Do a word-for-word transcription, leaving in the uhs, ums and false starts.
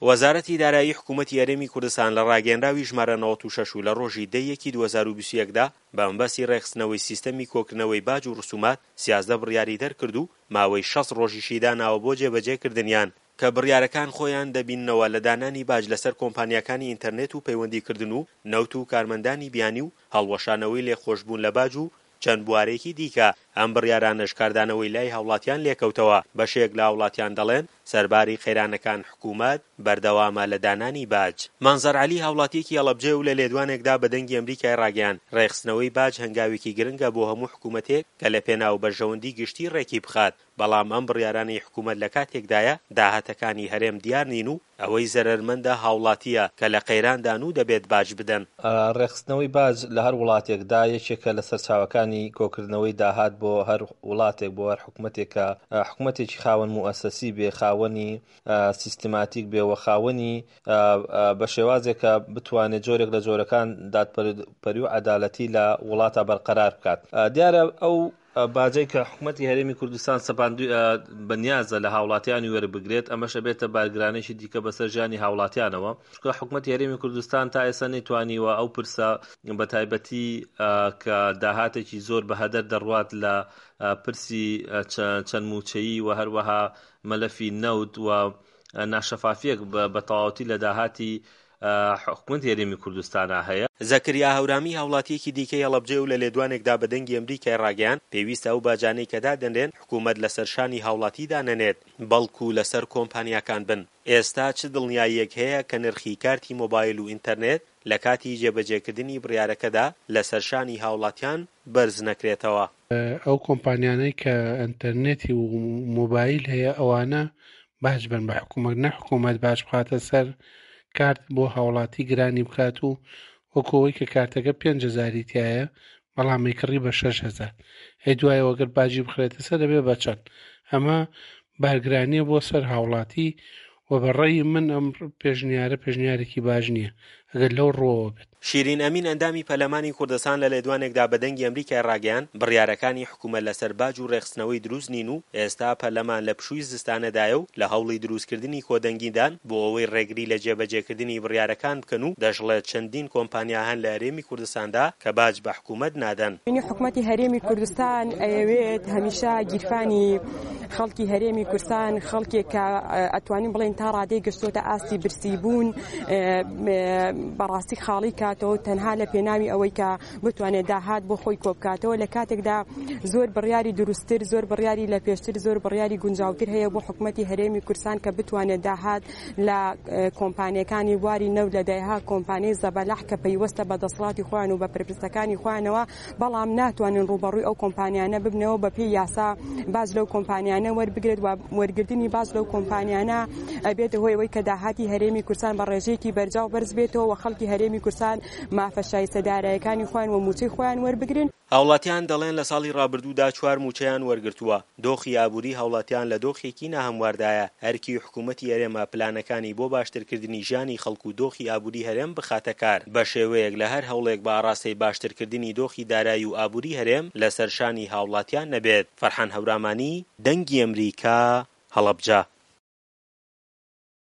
وەزارەتی دارایی حکوومەتی هەرێمی کوردستان لە ڕاگەیەنراوی ژمارە نەوەت و شەش و لە ڕۆژی دە یەکی دوو هەزار و بیست و یەکدا بە مەبەستی ڕێخستنەوەی سیستەمی کۆکردنەوەی باج و ڕسومات سیازدە بڕیاری دەرکرد و ماوەی شەش ڕۆژیشی داناوە بۆ جێبەجێکردنیان کە بڕیارەکان خۆیان دەبیننەوە لە دانانی باج لەسەر کۆمپانیاکانی ئینتەرنێت و پەیوەندیکردن و نەوت و کارمەندانی بیانی و هەڵوەشانەوەی لێخۆشبوون لە باج و چەند بوارێکی دیکە. ئەم بڕیارانەش کاردانەوەی لای هاوڵاتیان لێکەوتەوە. بەشێک لە هاوڵاتیان دەڵێن سەرباری خێرانەکان حکوومەت بەردەوامە لە دانانی باج. مانزەر عەلی هاوڵاتیەکی ئەڵەبجێ و لە لێدوانێکدا بە دەنگی ئەمریکای ڕاگەیاند ڕێخستنەوەی باج هەنگاوێکی گرنگە بۆ هەموو حکوومەتێک کە لە پێناو بەرژەوەندی گشتی ڕێکی بخات، بەڵام ئەم بڕیارانەی حکوومەت لە کاتێکدایە داهاتەکانی هەرێم دیار نین و ئەوەی زەرەرمەندە هاوڵاتیە کە لە قەیراندان و دەبێت باج بدەن. ڕێخستنەوەی باج لە هەر وڵاتێکدا یەکێکە لە سەرچاوەکانی کۆکردنەوەی داهات بۆ هەر وڵاتێک بۆ هەر حکوومەتێک کە حکوومەتێکی خاوەن موئەسەسی بێ، خاوەنی سیستماتیک بێ و خاوەنی بە شێوازێکە بتوانێت جۆرێک لە جۆرەکان دادپەروی و عەدالەتی لە وڵاتە بەرقەرار بکات. دیارە ئەو باجەی کە حکوومەتی هەرێمی کوردستان سەپاندوی بەنیازە لە هاوڵاتیانی وەربگرێت، ئەمەشە بێتە بارگرانێکی دیکە بەسەر ژیانی هاوڵاتیانەوە. چونکە حکوومەتی هەرێمی کوردستان تا ئێستا نەیتوانیوە ئەو پرسە بە تایبەتی کە داهاتێکی زۆر بەهەدەر دەڕوات لە پرسی چەند موچەیی و هەروەها مەلەفی نەوت و ناشەفافیەک بە تەواوەتی لە داهاتی حکوومەتی هەرێمی کوردستانە هەیە. زەکریا هەورامی هاوڵاتیەکی دیکەی هەڵەبجێ و لە لێدوانێکدا بە دەنگی ئەمریکای ڕاگەیاند پێویستە ئەو باجانەی کە دادەنرێن حکوومەت لەسەر شانی هاوڵاتی دانەنێت بەڵکو لەسەر کۆمپانیاکان بن. ئێستا چ دڵنیاییەک هەیە کە نرخی کارتی مۆبایل و ئینتەرنێت لە کاتی جێبەجێکردنی بڕیارەکەدا لەسەر شانی هاوڵاتیان بەرز نەکرێتەوە؟ ئەو کۆمپانیانەی کە ئینتەرنێتی و مۆبایل هەیە ئەوانە باج بن بە حکوومەت، نە حکوومەت باج بخاتە سەر کارت بۆ هاوڵاتی گرانی بکات و وەکەوەی کە کارتەکە پێنج هەزاری تایە بەڵامی کڕی بە شەش هەزار، هەی دوایە وەگەر باجی بخرێتە سەر دەبێ بە چەند. ئەمە بارگرانیە بۆ سەر هاوڵاتی و بەڕێی من ئەم پێشنیارە پێشنیارێکی باش نییە ئەگەر لەو ڕۆوە بێت. شیرین ئەمین ئەندامی پەرلەمانی کوردستان لە لێدوانێکدا بە دەنگی ئەمریکای ڕاگەیاند بڕیارەکانی حکوومەت لەسەر باج و ڕێخستنەوەی دروست نین و ئێستا پەرلەمان لە پشووی زستانەدایە و لە هەوڵی دروستکردنی کۆدەنگیدان بۆ ئەوەی ڕێگری لە جێبەجێکردنی بڕیارەکان بکەن و دەژڵێت چەندین کۆمپانیا هەن لە هەرێمی کوردستاندا کە باج بە حکوومەت نادەن. حکوومەتی هەرێمی کوردستان ئەوێت هەمیشە گیرفانی خەڵکی هەرێمی کوردستان خەڵکێک کە ئەتوانین بڵێن تا ڕادەی گەشتۆتە ئاستی برسی بوون بەڕاستی خاڵی کاتەوە تەنها لە پێناوی ئەوەی کە بتوانێت داهات بۆ خۆی کۆبکاتەوە. لە کاتێکدا زۆر بڕیاری دروستتر، زۆر بڕیاری لە پێشتر، زۆر بڕیاری گونجاوتر هەیە بۆ حکوومەتی هەرێمی کوردستان کە بتوانێت داهات لە کۆمپانیەکانی واری نەو لە دایها کۆمپانیای زەبەلەح کە پەیوەستە بە دەسەڵاتی خۆیان و بە پرپرسەکانی خۆیانەوە، بەڵام ناتوانن ڕوبەڕووی ئەو کۆمپانیانە ببنەوە بە پێی یاسا باج لەو کۆمپانیانە وەربگرێت و وەرگردنی باج لەو کۆمپانیانە ئەبێتە هۆی ئەوەی کە داهاتی هەرێمی کوردستان بە ڕێژەیەکی بەرجاو بەرز بێتەوە و خەڵکی هەرێمی کوردستان مافە شایستە داراییەکانی خۆیان و موچەی خۆیان وەربگرن. هاوڵاتیان دەڵێن لە ساڵی ڕابردوودا چوار موچەیان وەرگرتووە. دۆخی ئابووری هاوڵاتیان لە دۆخێکی ناهەمواردایە. هەرکی حکوومەتی هەرێمە پلانەکانی بۆ باشترکردنی ژیانی خەڵک و دۆخی ئابووری هەرێم بخاتە کار بە شێوەیەک لە هەر هەوڵێک بە ئاڕاستەی باشترکردنی دۆخی دارایی و ئابووری هەرێم لەسەر شانی هاوڵاتیان نەبێت. فەرحان هەورامانی، دەنگی ئەمریکا، هەڵەبجە.